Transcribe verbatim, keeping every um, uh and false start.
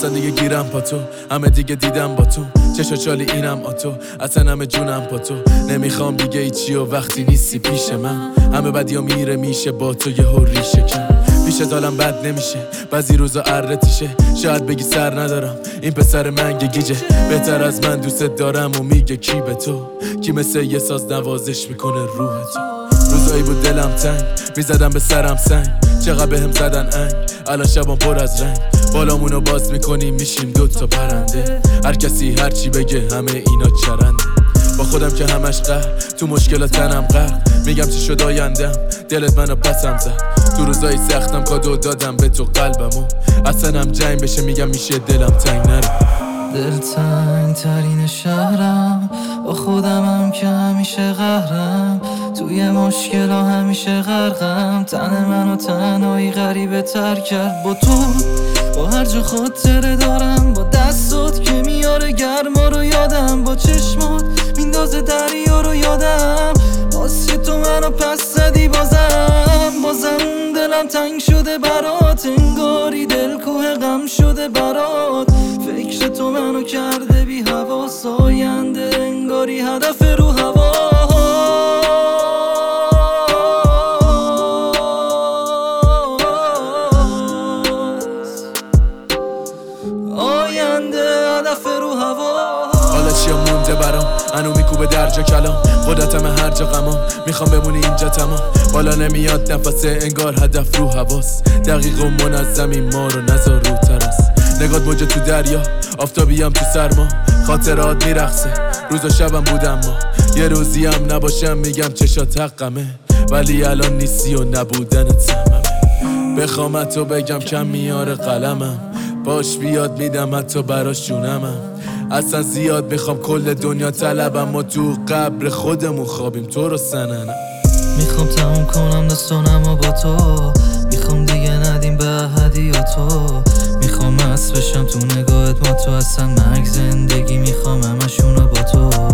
اصلا دیگه گیرم پا تو، همه دیگه دیدم با تو، چشا چالی اینم آتو، اصلا همه جونم پا تو. نمیخوام دیگه ایچی و وقتی نیستی پیش من، همه بدیا میره میشه با تو یه هوری شکن. پیشت حالم بد نمیشه، بعضی روزا ارتیشه، شاید بگی سر ندارم این پسر منگ گیجه. بهتر از من دوست دارم و میگه کی به تو، کی مثل یه ساز نوازش میکنه روح تو. روزایی بود دلم تنگ، میزدم به سرم سنگ، چقدر بهم زدن انگ، الان شبام پر از رنگ. بالامونو باز میکنیم میشیم دوتا پرنده، هر کسی هر چی بگه همه اینا چرنده. با خودم که همش قهر، تو مشکلات تنم غرق، میگم چی شد آیندم، دلت منو پسم زد. تو روزای سختم کادو دادم به تو قلبمو، اصلا هم جنگ بشه میگم میشه دلم تنگ نره. دلتنگ ترین شهرم، با خودمم که همیشه قهرم، توی مشکلا همیشه غرقم. تن منو تنهایی غریبه تر کرد با تو، با هر جا خاطره دارم، با دستات که میاره گرما رو یادم، با چشمات میندازه دریا رو یادم. باز که تو منو پس زدی بازم، بازم دلم تنگ شده برات، انگاری دل کوه غم شده برات. فکر تو منو کرده بی حواس، آینده انگاری هدف رو هوا. آینده هدف رو هوا. حالا چیا مونده برام، انو میکوبه درجا کلام، قدرتم هر جا غمام، میخوام بمونی اینجا تمام. بالا نمیاد نفسه انگار هدف رو حواس، دقیق و منظمی ما رو نذار رو تراس. نگات موجه تو دریا، آفتابیم تو سرما، خاطرات میرقصه، روز و شبم بودم ما. یه روزی هم نباشم میگم چشات حقمه، ولی الان نیستی و نبودنت سممه. بخوام حتی بگم کم میاره قلمم، باش بیاد میدم حتی براش جونمم. اصلا زیاد میخوام کل دنیا طلبم، ما تو قبر خودمون خوابیم تو رو سننم. میخوام تموم کنم داستانم و با تو، میخوام دیگه ندیم به هدیاتو. میخوام مست بشم تو نگاهت، ما تو اصلا مرگ زندگی، میخوام همشونو با تو.